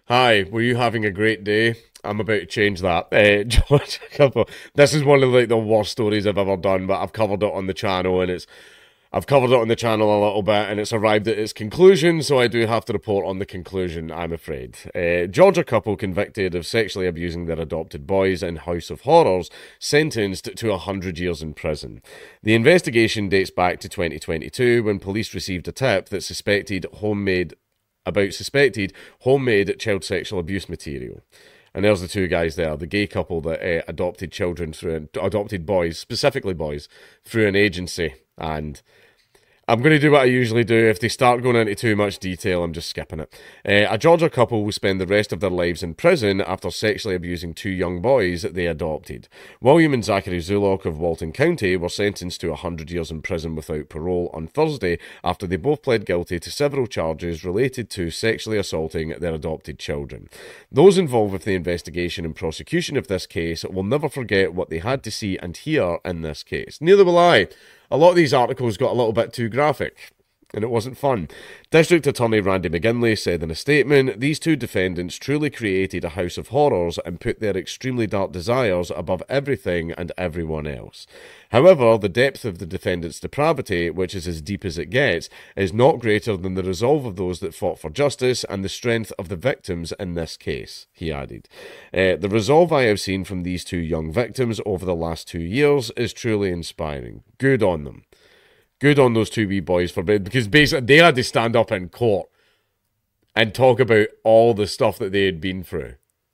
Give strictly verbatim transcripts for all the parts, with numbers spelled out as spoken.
Hi, were you having a great day? I'm about to change that. Uh, George, a couple. This is one of like the worst stories I've ever done, but I've covered it on the channel, and it's I've covered it on the channel a little bit, and it's arrived at its conclusion. So I do have to report on the conclusion. I'm afraid. Uh, Georgia couple convicted of sexually abusing their adopted boys in House of Horrors sentenced to a hundred years in prison. The investigation dates back to twenty twenty-two when police received a tip that suspected homemade about suspected homemade child sexual abuse material. And there's the two guys there, the gay couple that uh, adopted children through an, adopted boys, specifically boys, through an agency. And I'm going to do what I usually do. If they start going into too much detail, I'm just skipping it. Uh, a Georgia couple will spend the rest of their lives in prison after sexually abusing two young boys they adopted. William and Zachary Zulock of Walton County were sentenced to one hundred years in prison without parole on Thursday after they both pled guilty to several charges related to sexually assaulting their adopted children. Those involved with the investigation and prosecution of this case will never forget what they had to see and hear in this case. Neither will I. A lot of these articles got a little bit too graphic, and it wasn't fun. District Attorney Randy McGinley said in a statement, "These two defendants truly created a house of horrors and put their extremely dark desires above everything and everyone else. However, the depth of the defendants' depravity, which is as deep as it gets, is not greater than the resolve of those that fought for justice and the strength of the victims in this case," he added. Uh, the resolve I have seen from these two young victims over the last two years is truly inspiring. Good on them. Good on those two wee boys for because basically they had to stand up in court and talk about all the stuff that they had been through.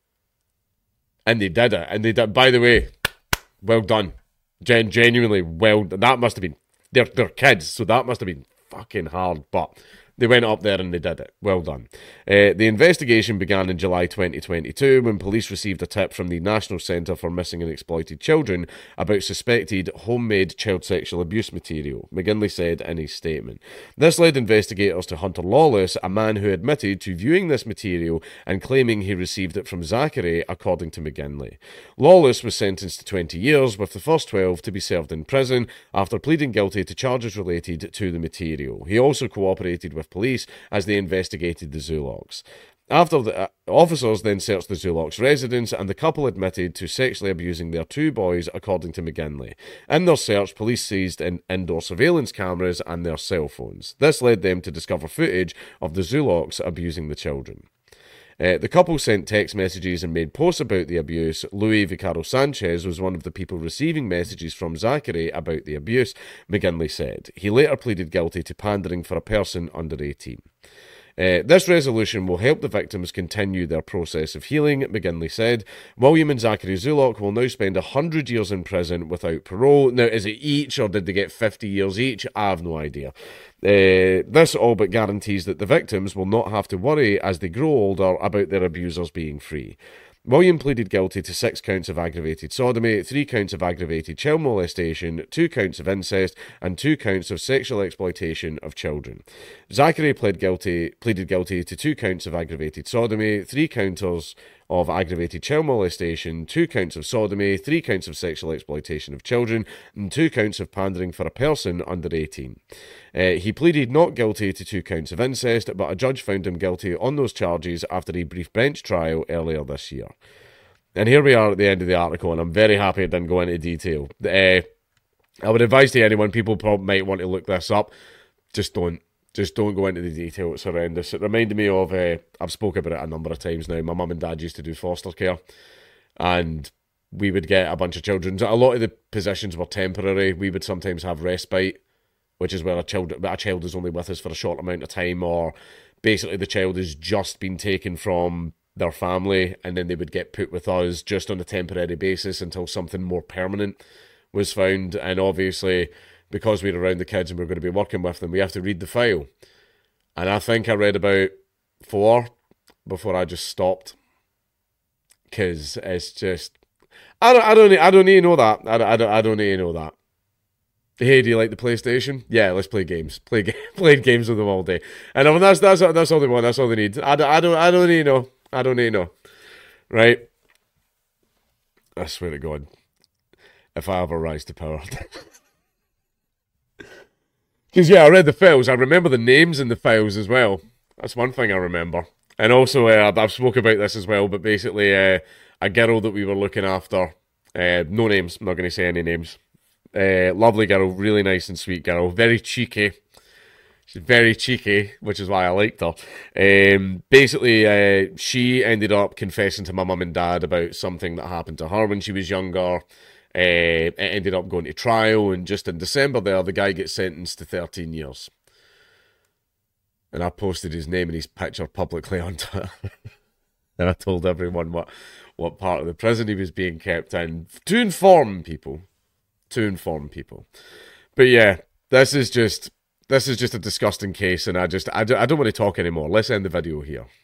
And they did it. And they did, by the way, well done. Gen- genuinely well done. That must have been, they're, they're kids, so that must have been fucking hard, but they went up there and they did it. Well done. Uh, the investigation began in July twenty twenty-two when police received a tip from the National Centre for Missing and Exploited Children about suspected homemade child sexual abuse material, McGinley said in his statement. This led investigators to Hunter Lawless, a man who admitted to viewing this material and claiming he received it from Zachary, according to McGinley. Lawless was sentenced to twenty years, with the first twelve to be served in prison after pleading guilty to charges related to the material. He also cooperated with police as they investigated the Zulocks. After the uh, officers then searched the Zulocks' residence, and the couple admitted to sexually abusing their two boys, according to McGinley. In their search, police seized in indoor surveillance cameras and their cell phones. This led them to discover footage of the Zulocks abusing the children. Uh, the couple sent text messages and made posts about the abuse. Louis Vicaro Sanchez was one of the people receiving messages from Zachary about the abuse, McGinley said. He later pleaded guilty to pandering for a person under eighteen. Uh, this resolution will help the victims continue their process of healing, McGinley said. William and Zachary Zulock will now spend one hundred years in prison without parole. Now, is it each, or did they get fifty years each? I have no idea. Uh, this all but guarantees that the victims will not have to worry as they grow older about their abusers being free. William pleaded guilty to six counts of aggravated sodomy, three counts of aggravated child molestation, two counts of incest, and two counts of sexual exploitation of children. Zachary pled guilty, pleaded guilty to two counts of aggravated sodomy, three counts of aggravated child molestation, two counts of sodomy, three counts of sexual exploitation of children, and two counts of pandering for a person under eighteen. Uh, he pleaded not guilty to two counts of incest, but a judge found him guilty on those charges after a brief bench trial earlier this year. And here we are at the end of the article, and I'm very happy it didn't go into detail. Uh, I would advise to anyone, people probably might want to look this up, just don't. Just don't go into the detail, it's horrendous. It reminded me of, uh, I've spoken about it a number of times now, my mum and dad used to do foster care, and we would get a bunch of children. A lot of the positions were temporary. We would sometimes have respite, which is where a child, a child is only with us for a short amount of time, or basically the child has just been taken from their family, and then they would get put with us just on a temporary basis until something more permanent was found. And obviously, because we're around the kids and we're going to be working with them, we have to read the file. And I think I read about four before I just stopped. Because it's just... I don't, I, don't, I don't need to know that. I don't, I, don't, I don't need to know that. Hey, do you like the PlayStation? Yeah, let's play games. Play ga- Played games with them all day. And I mean, that's, that's, that's all they want. That's all they need. I don't, I don't, I don't need to know. I don't need to know. Right? I swear to God. If I ever rise to power... Because, yeah, I read the files. I remember the names in the files as well. That's one thing I remember. And also, uh, I've spoke about this as well, but basically, uh, a girl that we were looking after, uh, no names, I'm not going to say any names. Uh, lovely girl, really nice and sweet girl, very cheeky. She's very cheeky, which is why I liked her. Um, basically, uh, she ended up confessing to my mum and dad about something that happened to her when she was younger. Uh, it ended up going to trial, and just in December there, the guy gets sentenced to thirteen years. And I posted his name and his picture publicly on Twitter. And I told everyone what, what part of the prison he was being kept in to inform people. To inform people. But yeah, this is just this is just a disgusting case, and I just I, do, I don't want to talk anymore. Let's end the video here.